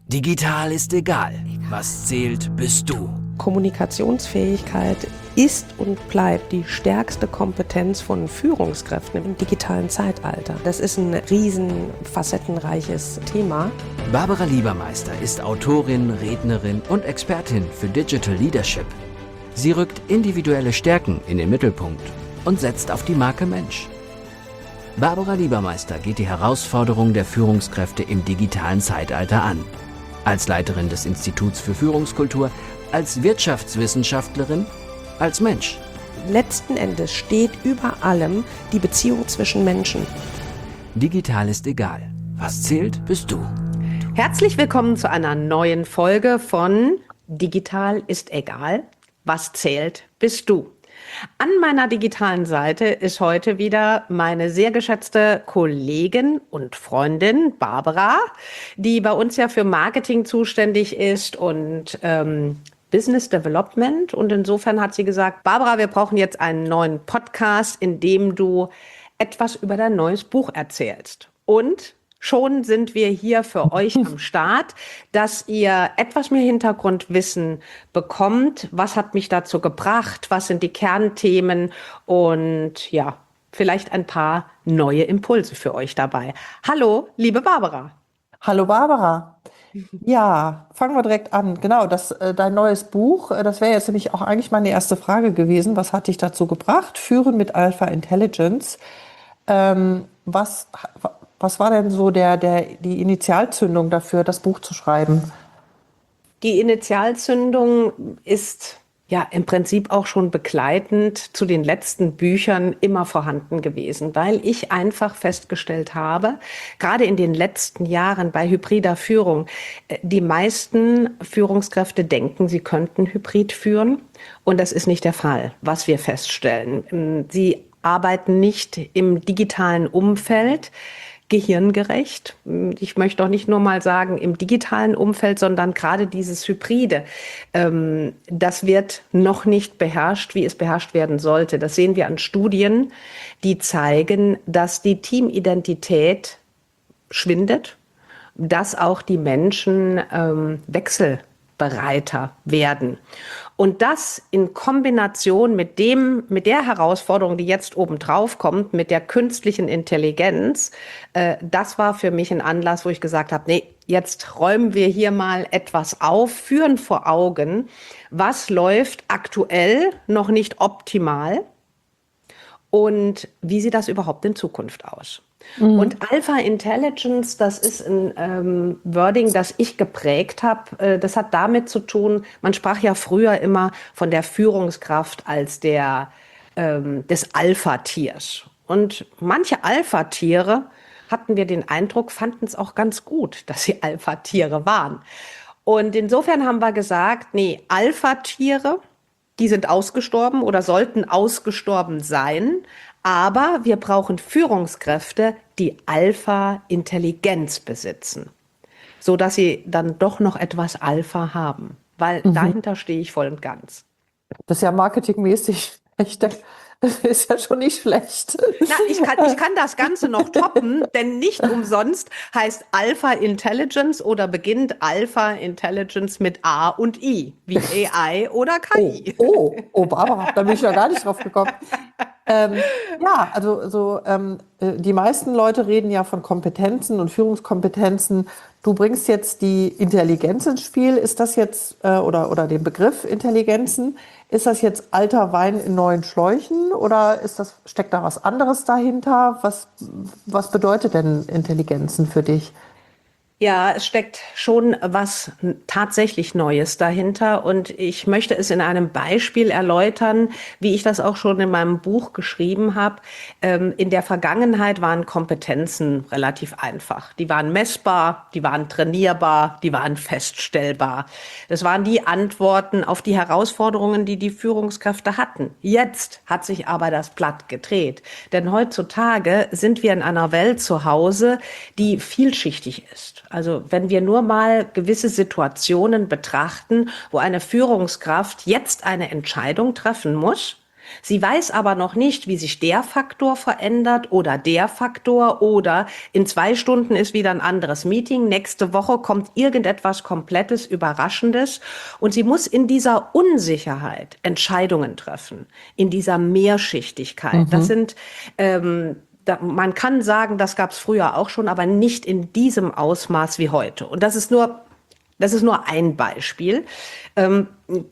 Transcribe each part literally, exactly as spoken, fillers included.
Digital ist egal. Was zählt, bist du. Kommunikationsfähigkeit ist und bleibt die stärkste Kompetenz von Führungskräften im digitalen Zeitalter. Das ist ein riesen facettenreiches Thema. Barbara Liebermeister ist Autorin, Rednerin und Expertin für Digital Leadership. Sie rückt individuelle Stärken in den Mittelpunkt und setzt auf die Marke Mensch. Barbara Liebermeister geht die Herausforderungen der Führungskräfte im digitalen Zeitalter an. Als Leiterin des Instituts für Führungskultur, als Wirtschaftswissenschaftlerin, als Mensch. Letzten Endes steht über allem die Beziehung zwischen Menschen. Digital ist egal. Was zählt, bist du. Herzlich willkommen zu einer neuen Folge von Digital ist egal. Was zählt, bist du. An meiner digitalen Seite ist heute wieder meine sehr geschätzte Kollegin und Freundin Barbara, die bei uns ja für Marketing zuständig ist und ähm, Business Development. Und insofern hat sie gesagt, Barbara, wir brauchen jetzt einen neuen Podcast, in dem du etwas über dein neues Buch erzählst. Und schon sind wir hier für euch am Start, dass ihr etwas mehr Hintergrundwissen bekommt. Was hat mich dazu gebracht? Was sind die Kernthemen? Und ja, vielleicht ein paar neue Impulse für euch dabei. Hallo, liebe Barbara. Hallo Barbara. Ja, fangen wir direkt an. Genau, das, äh, dein neues Buch, äh, das wäre jetzt nämlich auch eigentlich meine erste Frage gewesen. Was hat dich dazu gebracht? Führen mit Alpha Intelligence. Ähm, was... Was war denn so der, der, die Initialzündung dafür, das Buch zu schreiben? Die Initialzündung ist ja im Prinzip auch schon begleitend zu den letzten Büchern immer vorhanden gewesen, weil ich einfach festgestellt habe, gerade in den letzten Jahren bei hybrider Führung, die meisten Führungskräfte denken, sie könnten hybrid führen, und das ist nicht der Fall, was wir feststellen. Sie arbeiten nicht im digitalen Umfeld gehirngerecht. Ich möchte auch nicht nur mal sagen im digitalen Umfeld, sondern gerade dieses Hybride, ähm, das wird noch nicht beherrscht, wie es beherrscht werden sollte. Das sehen wir an Studien, die zeigen, dass die Teamidentität schwindet, dass auch die Menschen ähm, wechselbereiter werden. Und das in Kombination mit dem, mit der Herausforderung, die jetzt obendrauf kommt, mit der künstlichen Intelligenz, äh, das war für mich ein Anlass, wo ich gesagt habe, nee, jetzt räumen wir hier mal etwas auf, führen vor Augen, was läuft aktuell noch nicht optimal und wie sieht das überhaupt in Zukunft aus. Mhm. Und Alpha Intelligence, das ist ein ähm, Wording, das ich geprägt habe. Äh, das hat damit zu tun, man sprach ja früher immer von der Führungskraft als der, ähm, des Alpha-Tiers. Und manche Alpha-Tiere, hatten wir den Eindruck, fanden es auch ganz gut, dass sie Alpha-Tiere waren. Und insofern haben wir gesagt, nee, Alpha-Tiere, die sind ausgestorben oder sollten ausgestorben sein. Aber wir brauchen Führungskräfte, die Alpha-Intelligenz besitzen, so dass sie dann doch noch etwas Alpha haben. Weil mhm. dahinter stehe ich voll und ganz. Das ist ja marketingmäßig echt. Das ist ja schon nicht schlecht. Na, ich kann, ich kann das Ganze noch toppen, denn nicht umsonst heißt Alpha Intelligence oder beginnt Alpha Intelligence mit A und I, wie A I oder K I. Oh, oh, oh Barbara, da bin ich ja gar nicht drauf gekommen. Ähm, ja, also so, ähm, die meisten Leute reden ja von Kompetenzen und Führungskompetenzen. Du bringst jetzt die Intelligenz ins Spiel. Ist das jetzt, äh, oder, oder den Begriff Intelligenzen, ist das jetzt alter Wein in neuen Schläuchen oder ist das, steckt da was anderes dahinter? Was, was bedeutet denn Intelligenzen für dich? Ja, es steckt schon was tatsächlich Neues dahinter und ich möchte es in einem Beispiel erläutern, wie ich das auch schon in meinem Buch geschrieben habe. Ähm, in der Vergangenheit waren Kompetenzen relativ einfach. Die waren messbar, die waren trainierbar, die waren feststellbar. Das waren die Antworten auf die Herausforderungen, die die Führungskräfte hatten. Jetzt hat sich aber das Blatt gedreht, denn heutzutage sind wir in einer Welt zu Hause, die vielschichtig ist. Also wenn wir nur mal gewisse Situationen betrachten, wo eine Führungskraft jetzt eine Entscheidung treffen muss, Sie weiß aber noch nicht, wie sich der Faktor verändert oder der Faktor oder in zwei Stunden ist wieder ein anderes Meeting, nächste Woche kommt irgendetwas Komplettes, Überraschendes und sie muss in dieser Unsicherheit Entscheidungen treffen, in dieser Mehrschichtigkeit. Mhm. Das sind, ähm, da, man kann sagen, das gab es früher auch schon, aber nicht in diesem Ausmaß wie heute. Und das ist nur, das ist nur ein Beispiel. Ähm,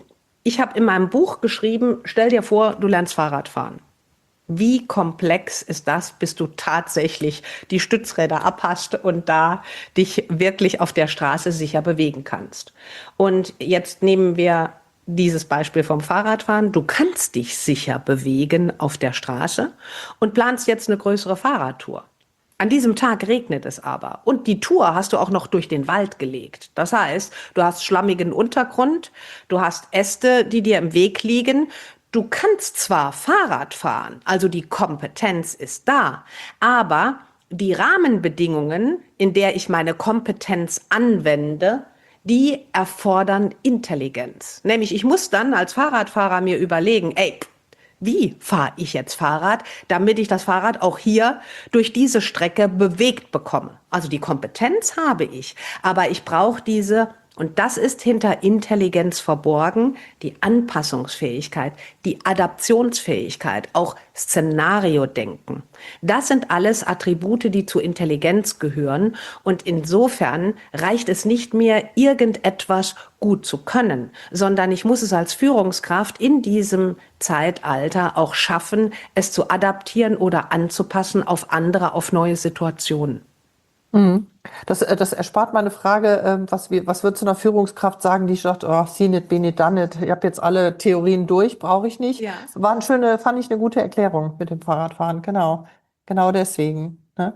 Ich habe in meinem Buch geschrieben, stell dir vor, du lernst Fahrrad fahren. Wie komplex ist das, bis du tatsächlich die Stützräder abhast und da dich wirklich auf der Straße sicher bewegen kannst. Und jetzt nehmen wir dieses Beispiel vom Fahrradfahren. Du kannst dich sicher bewegen auf der Straße und planst jetzt eine größere Fahrradtour. An diesem Tag regnet es aber und die Tour hast du auch noch durch den Wald gelegt. Das heißt, du hast schlammigen Untergrund, du hast Äste, die dir im Weg liegen. Du kannst zwar Fahrrad fahren, also die Kompetenz ist da, aber die Rahmenbedingungen, in der ich meine Kompetenz anwende, die erfordern Intelligenz. Nämlich ich muss dann als Fahrradfahrer mir überlegen, ey, wie fahre ich jetzt Fahrrad, damit ich das Fahrrad auch hier durch diese Strecke bewegt bekomme? Also die Kompetenz habe ich, aber ich brauche diese, und das ist hinter Intelligenz verborgen, die Anpassungsfähigkeit, die Adaptionsfähigkeit, auch Szenario-Denken. Das sind alles Attribute, die zu Intelligenz gehören. Und insofern reicht es nicht mehr, irgendetwas gut zu können, sondern ich muss es als Führungskraft in diesem Zeitalter auch schaffen, es zu adaptieren oder anzupassen auf andere, auf neue Situationen. Mhm. Das, äh, das erspart meine Frage, ähm, was, wir- was würdest du einer Führungskraft sagen, die sagt, oh, see it, be it, done it. Ich habe jetzt alle Theorien durch, brauche ich nicht. Ja. War eine schöne, fand ich eine gute Erklärung mit dem Fahrradfahren, genau. Genau deswegen. Ne?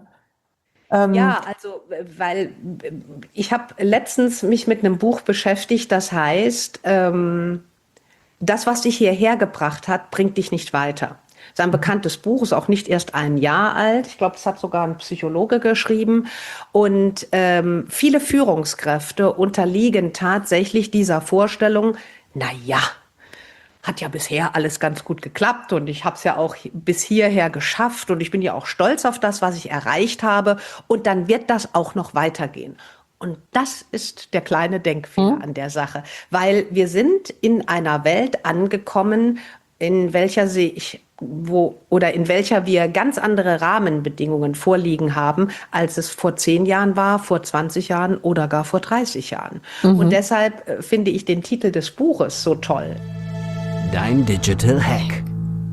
Ähm, Ja, also, äh, weil äh, ich habe letztens mich mit einem Buch beschäftigt, das heißt, ähm, das, was dich hierher gebracht hat, bringt dich nicht weiter. Das ist ein bekanntes Buch, ist auch nicht erst ein Jahr alt. Ich glaube, das hat sogar ein Psychologe geschrieben. Und ähm, viele Führungskräfte unterliegen tatsächlich dieser Vorstellung, na ja, hat ja bisher alles ganz gut geklappt und ich habe es ja auch bis hierher geschafft und ich bin ja auch stolz auf das, was ich erreicht habe und dann wird das auch noch weitergehen. Und das ist der kleine Denkfehler Mhm. an der Sache, weil wir sind in einer Welt angekommen, in welcher sich wo oder in welcher wir ganz andere Rahmenbedingungen vorliegen haben, als es vor zehn Jahren war, vor zwanzig Jahren oder gar vor dreißig Jahren. Und deshalb äh, finde ich den Titel des Buches so toll. Dein Digital Hack.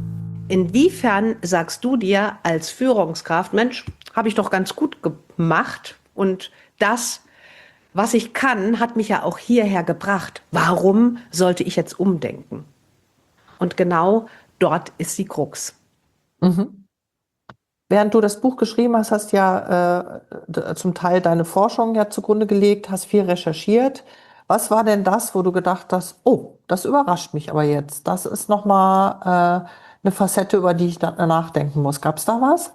Inwiefern sagst du dir als Führungskraft, Mensch, habe ich doch ganz gut gemacht und das, was ich kann, hat mich ja auch hierher gebracht. Warum sollte ich jetzt umdenken? Und genau dort ist die Krux. Mhm. Während du das Buch geschrieben hast, hast ja äh, d- zum Teil deine Forschung ja zugrunde gelegt, hast viel recherchiert. Was war denn das, wo du gedacht hast, oh, das überrascht mich aber jetzt. Das ist nochmal äh, eine Facette, über die ich da nachdenken muss. Gab es da was?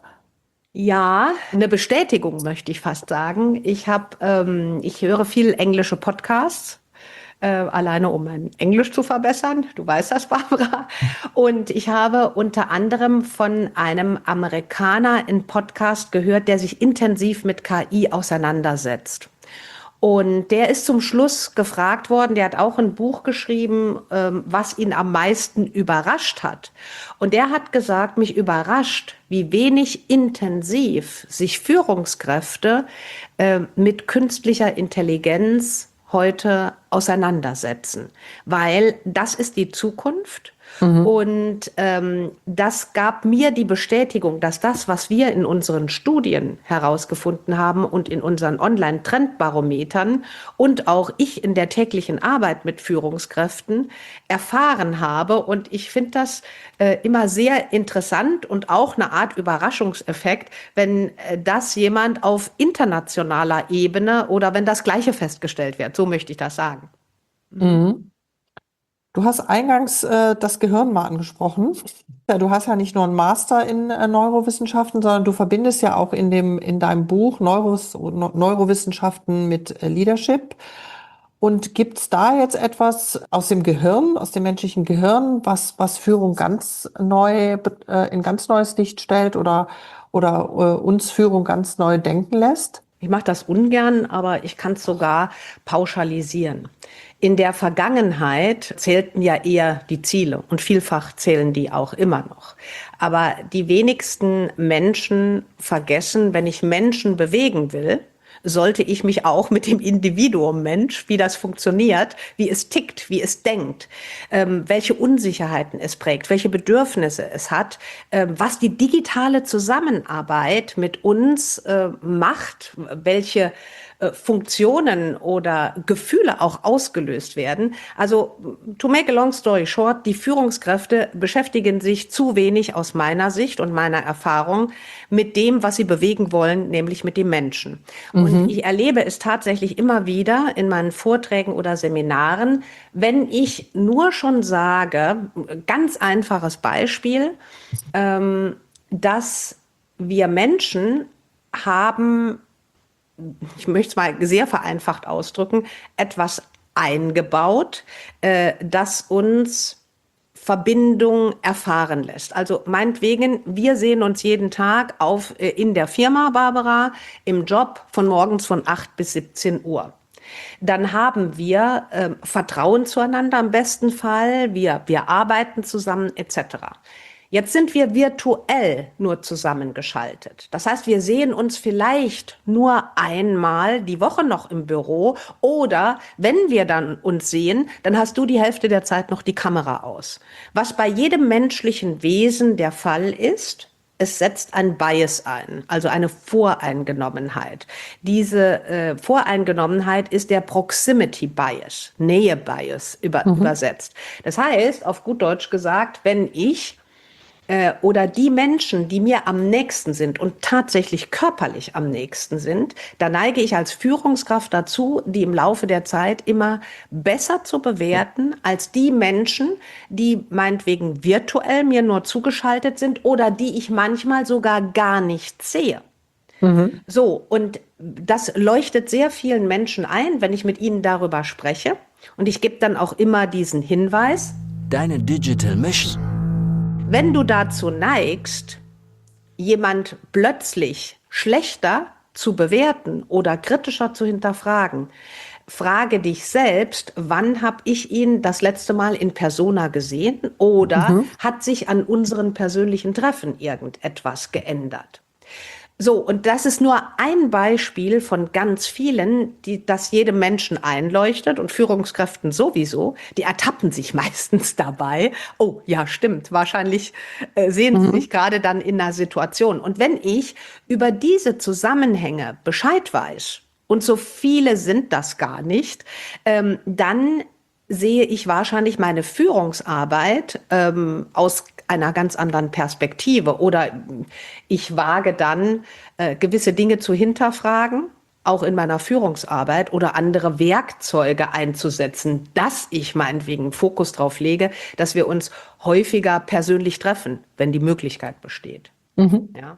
Ja, eine Bestätigung möchte ich fast sagen. Ich habe, ähm, ich höre viel englische Podcasts, äh, alleine um mein Englisch zu verbessern. Du weißt das, Barbara. Und ich habe unter anderem von einem Amerikaner einen Podcast gehört, der sich intensiv mit K I auseinandersetzt. Und der ist zum Schluss gefragt worden, der hat auch ein Buch geschrieben, ähm, was ihn am meisten überrascht hat. Und der hat gesagt, mich überrascht, wie wenig intensiv sich Führungskräfte äh, mit künstlicher Intelligenz heute auseinandersetzen. Weil das ist die Zukunft. Und ähm, das gab mir die Bestätigung, dass das, was wir in unseren Studien herausgefunden haben und in unseren Online-Trendbarometern und auch ich in der täglichen Arbeit mit Führungskräften erfahren habe. Und ich finde das äh, immer sehr interessant und auch eine Art Überraschungseffekt, wenn äh, das jemand auf internationaler Ebene oder wenn das Gleiche festgestellt wird. So möchte ich das sagen. Mhm. Du hast eingangs äh, das Gehirn mal angesprochen. Ja, du hast ja nicht nur einen Master in äh, Neurowissenschaften, sondern du verbindest ja auch in dem, in deinem Buch Neuros, Neu- Neurowissenschaften mit äh, Leadership. Und gibt es da jetzt etwas aus dem Gehirn, aus dem menschlichen Gehirn, was, was Führung ganz neu, äh, in ganz neues Licht stellt oder, oder äh, uns Führung ganz neu denken lässt? Ich mache das ungern, aber ich kann es sogar pauschalisieren. In der Vergangenheit zählten ja eher die Ziele und vielfach zählen die auch immer noch. Aber die wenigsten Menschen vergessen, wenn ich Menschen bewegen will, sollte ich mich auch mit dem Individuum Mensch, wie das funktioniert, wie es tickt, wie es denkt, ähm, welche Unsicherheiten es prägt, welche Bedürfnisse es hat, äh, was die digitale Zusammenarbeit mit uns äh, macht, welche äh, Funktionen oder Gefühle auch ausgelöst werden. Also, to make a long story short, die Führungskräfte beschäftigen sich zu wenig aus meiner Sicht und meiner Erfahrung mit dem, was sie bewegen wollen, nämlich mit dem Menschen. Mhm. Und ich erlebe es tatsächlich immer wieder in meinen Vorträgen oder Seminaren, wenn ich nur schon sage, ganz einfaches Beispiel, ähm, dass wir Menschen haben, ich möchte es mal sehr vereinfacht ausdrücken, etwas eingebaut, äh, das uns Verbindung erfahren lässt. Also meinetwegen, wir sehen uns jeden Tag auf, äh, in der Firma, Barbara, im Job von morgens von acht bis siebzehn Uhr. Dann haben wir äh, Vertrauen zueinander im besten Fall, wir, wir arbeiten zusammen et cetera. Jetzt sind wir virtuell nur zusammengeschaltet. Das heißt, wir sehen uns vielleicht nur einmal die Woche noch im Büro oder wenn wir dann uns sehen, dann hast du die Hälfte der Zeit noch die Kamera aus. Was bei jedem menschlichen Wesen der Fall ist, es setzt ein Bias ein, also eine Voreingenommenheit. Diese äh, Voreingenommenheit ist der Proximity Bias, Nähe Bias über, mhm. übersetzt. Das heißt, auf gut Deutsch gesagt, wenn ich Äh, oder die Menschen, die mir am nächsten sind und tatsächlich körperlich am nächsten sind, da neige ich als Führungskraft dazu, die im Laufe der Zeit immer besser zu bewerten als die Menschen, die meinetwegen virtuell mir nur zugeschaltet sind oder die ich manchmal sogar gar nicht sehe. Mhm. So, und das leuchtet sehr vielen Menschen ein, wenn ich mit ihnen darüber spreche. Und ich gebe dann auch immer diesen Hinweis. Deine Digital Mission. Wenn du dazu neigst, jemand plötzlich schlechter zu bewerten oder kritischer zu hinterfragen, frage dich selbst, wann habe ich ihn das letzte Mal in Persona gesehen oder mhm. hat sich an unseren persönlichen Treffen irgendetwas geändert? So, und das ist nur ein Beispiel von ganz vielen, die das jedem Menschen einleuchtet und Führungskräften sowieso. Die ertappen sich meistens dabei. Oh, ja, stimmt. Wahrscheinlich äh, sehen sie mhm. sich gerade dann in einer Situation. Und wenn ich über diese Zusammenhänge Bescheid weiß, und so viele sind das gar nicht, ähm, dann sehe ich wahrscheinlich meine Führungsarbeit ähm, aus einer ganz anderen Perspektive. Oder ich wage dann, äh, gewisse Dinge zu hinterfragen, auch in meiner Führungsarbeit oder andere Werkzeuge einzusetzen, dass ich meinetwegen Fokus drauf lege, dass wir uns häufiger persönlich treffen, wenn die Möglichkeit besteht. Mhm. Ja.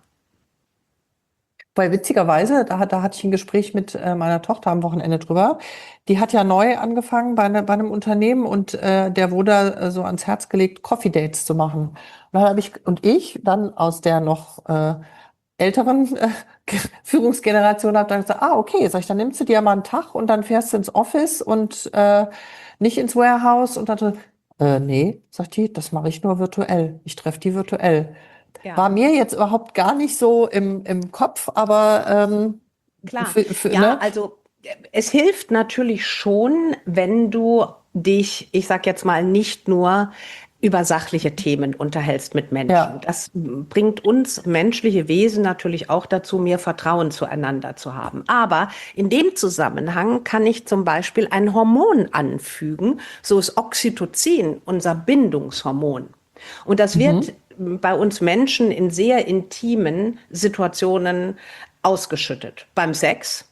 Weil witzigerweise, da, da hatte ich ein Gespräch mit äh, meiner Tochter am Wochenende drüber. Die hat ja neu angefangen bei, ne, bei einem Unternehmen und äh, der wurde äh, so ans Herz gelegt, Coffee Dates zu machen. Und dann habe ich und ich dann aus der noch äh, älteren äh, Führungsgeneration habe dann gesagt, ah okay, sag ich, dann nimmst du dir mal einen Tag und dann fährst du ins Office und äh, nicht ins Warehouse und dann äh, nee, sagt die, das mache ich nur virtuell. Ich treffe die virtuell. Ja. War mir jetzt überhaupt gar nicht so im, im Kopf, aber ähm, klar. Für, für, ja, ne? Also es hilft natürlich schon, wenn du dich, ich sag jetzt mal, nicht nur über sachliche Themen unterhältst mit Menschen. Ja. Das bringt uns menschliche Wesen natürlich auch dazu, mehr Vertrauen zueinander zu haben. Aber in dem Zusammenhang kann ich zum Beispiel ein Hormon anfügen, so ist Oxytocin, unser Bindungshormon. Und das wird mhm. bei uns Menschen in sehr intimen Situationen ausgeschüttet. Beim Sex,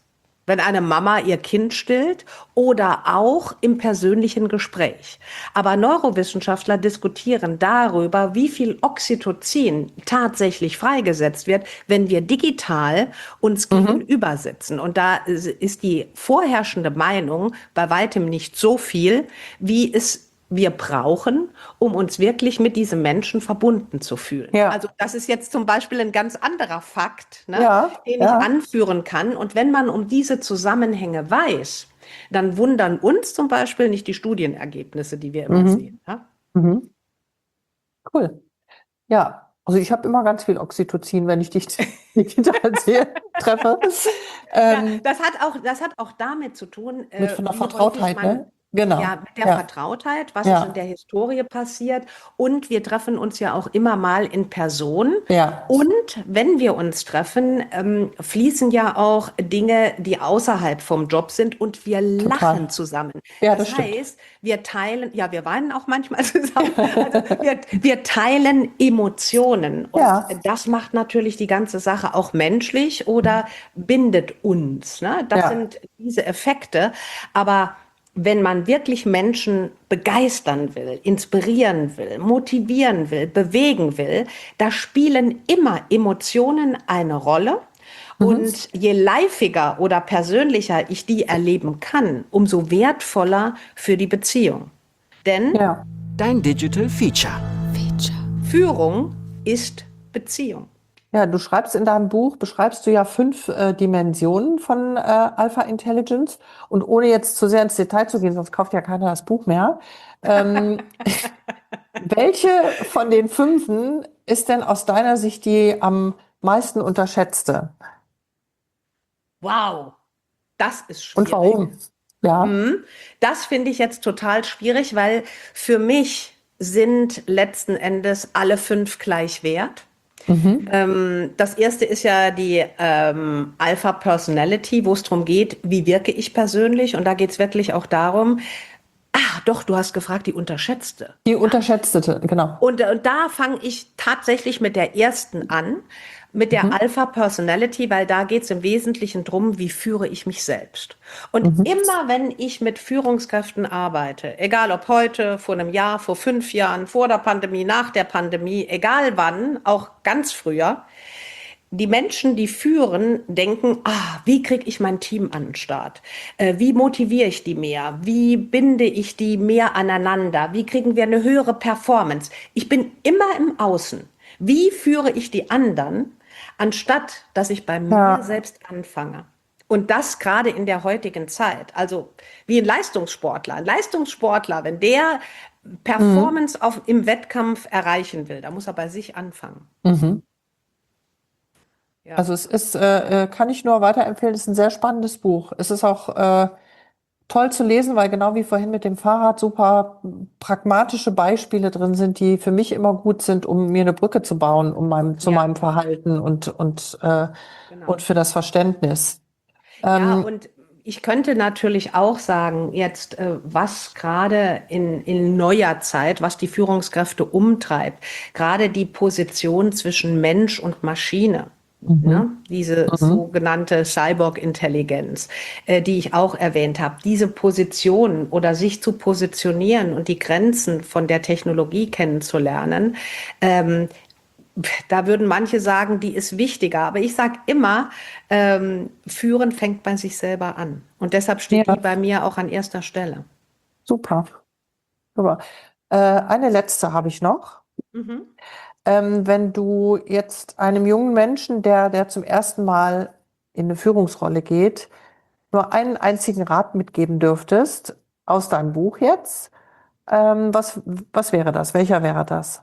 wenn eine Mama ihr Kind stillt oder auch im persönlichen Gespräch. Aber Neurowissenschaftler diskutieren darüber, wie viel Oxytocin tatsächlich freigesetzt wird, wenn wir digital uns Mhm. gegenüber sitzen. Und da ist die vorherrschende Meinung bei weitem nicht so viel, wie es wir brauchen, um uns wirklich mit diesem Menschen verbunden zu fühlen. Ja. Also das ist jetzt zum Beispiel ein ganz anderer Fakt, ne, Ja, den ja. ich anführen kann. Und wenn man um diese Zusammenhänge weiß, dann wundern uns zum Beispiel nicht die Studienergebnisse, die wir immer Mhm. sehen. Ja? Mhm. Cool. Ja, also ich habe immer ganz viel Oxytocin, wenn ich dich digital sehe, treffe. Ja, Ähm, das hat auch, das hat auch damit zu tun, mit äh, von der wie Vertrautheit, häufig man, ne? Genau. ja, mit der Ja. Vertrautheit, was Ja. ist in der Historie passiert. Und wir treffen uns ja auch immer mal in Person. Ja. Und wenn wir uns treffen, ähm, fließen ja auch Dinge, die außerhalb vom Job sind, und wir Total. lachen zusammen. Ja, das das stimmt. heißt, wir teilen, ja, wir weinen auch manchmal zusammen. Also wir, wir teilen Emotionen. Und Ja. das macht natürlich die ganze Sache auch menschlich oder bindet uns. Ne? Das Ja. sind diese Effekte. Aber wenn man wirklich Menschen begeistern will, inspirieren will, motivieren will, bewegen will, da spielen immer Emotionen eine Rolle. Und je liveiger oder persönlicher ich die erleben kann, umso wertvoller für die Beziehung. Denn Ja. Dein Digital Feature. Führung ist Beziehung. Ja, du schreibst in deinem Buch, beschreibst du ja fünf äh, Dimensionen von äh, Alpha Intelligence. Und ohne jetzt zu sehr ins Detail zu gehen, sonst kauft ja keiner das Buch mehr. Ähm, welche von den fünfen ist denn aus deiner Sicht die am meisten unterschätzte? Wow, das ist schwierig. Und warum? Ja. Mhm. Das finde ich jetzt total schwierig, weil für mich sind letzten Endes alle fünf gleich wert. Mhm. Ähm, das erste ist ja die ähm, Alpha Personality, wo es darum geht, wie wirke ich persönlich. Und da geht es wirklich auch darum, ah, doch, du hast gefragt, die unterschätzte. Die unterschätzte, genau. Und, äh, und da fange ich tatsächlich mit der ersten an, mit der Mhm. Alpha Personality, weil da geht es im Wesentlichen drum, wie führe ich mich selbst. Und Mhm. immer wenn ich mit Führungskräften arbeite, egal ob heute, vor einem Jahr, vor fünf Jahren, vor der Pandemie, nach der Pandemie, egal wann, auch ganz früher, die Menschen, die führen, denken, ah, wie kriege ich mein Team an den Start? Äh, wie motiviere ich die mehr? Wie binde ich die mehr aneinander? Wie kriegen wir eine höhere Performance? Ich bin immer im Außen. Wie führe ich die anderen, anstatt dass ich bei Ja. mir selbst anfange? Und das gerade in der heutigen Zeit. Also wie ein Leistungssportler. Ein Leistungssportler, wenn der Performance auf, im Wettkampf erreichen will, da muss er bei sich anfangen. Mhm. Ja. Also es ist, äh, äh, kann ich nur weiterempfehlen, es ist ein sehr spannendes Buch. Es ist auch äh, toll zu lesen, weil genau wie vorhin mit dem Fahrrad super pragmatische Beispiele drin sind, die für mich immer gut sind, um mir eine Brücke zu bauen, um meinem, zu Ja. meinem Verhalten und, und, äh, Genau. und für das Verständnis. Ja, Ähm, und ich könnte natürlich auch sagen, jetzt, äh, was gerade in, in neuer Zeit, was die Führungskräfte umtreibt, gerade die Position zwischen Mensch und Maschine. Mhm. Ne? Diese Mhm. sogenannte Cyborg-Intelligenz, äh, die ich auch erwähnt habe, diese Position oder sich zu positionieren und die Grenzen von der Technologie kennenzulernen, ähm, da würden manche sagen, die ist wichtiger. Aber ich sage immer, ähm, Führen fängt bei sich selber an. Und deshalb steht Ja. die bei mir auch an erster Stelle. Super. Super. Äh, eine letzte habe ich noch. Mhm. Ähm, wenn du jetzt einem jungen Menschen, der, der zum ersten Mal in eine Führungsrolle geht, nur einen einzigen Rat mitgeben dürftest, aus deinem Buch jetzt, ähm, was, was wäre das? Welcher wäre das?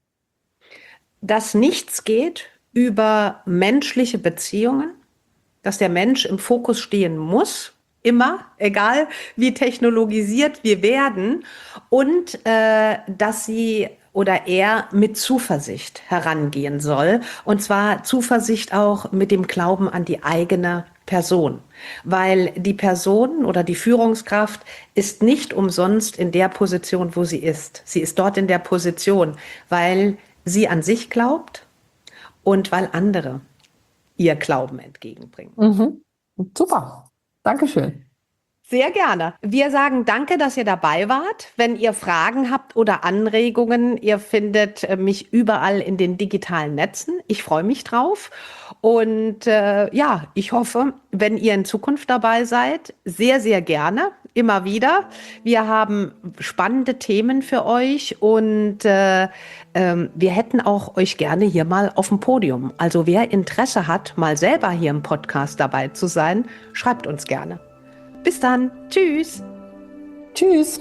Dass nichts geht über menschliche Beziehungen, dass der Mensch im Fokus stehen muss, immer, egal wie technologisiert wir werden, und äh, dass sie oder er mit Zuversicht herangehen soll. Und zwar Zuversicht auch mit dem Glauben an die eigene Person. Weil die Person oder die Führungskraft ist nicht umsonst in der Position, wo sie ist. Sie ist dort in der Position, weil sie an sich glaubt und weil andere ihr Glauben entgegenbringen. Mhm. Super. Dankeschön. Sehr gerne. Wir sagen danke, dass ihr dabei wart. Wenn ihr Fragen habt oder Anregungen, ihr findet mich überall in den digitalen Netzen. Ich freue mich drauf. Und äh, ja, ich hoffe, wenn ihr in Zukunft dabei seid, sehr, sehr gerne, immer wieder. Wir haben spannende Themen für euch und äh, ähm, wir hätten auch euch gerne hier mal auf dem Podium. Also wer Interesse hat, mal selber hier im Podcast dabei zu sein, schreibt uns gerne. Bis dann. Tschüss. Tschüss.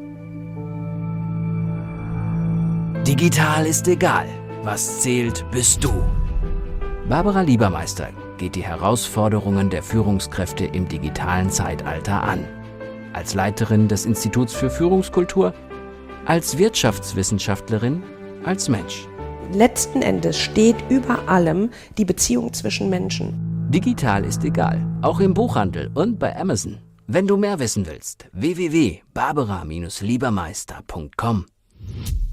Digital ist egal. Was zählt, bist du. Barbara Liebermeister geht die Herausforderungen der Führungskräfte im digitalen Zeitalter an. Als Leiterin des Instituts für Führungskultur, als Wirtschaftswissenschaftlerin, als Mensch. Letzten Endes steht über allem die Beziehung zwischen Menschen. Digital ist egal, auch im Buchhandel und bei Amazon. Wenn du mehr wissen willst, w w w punkt barbara Bindestrich liebermeister punkt com.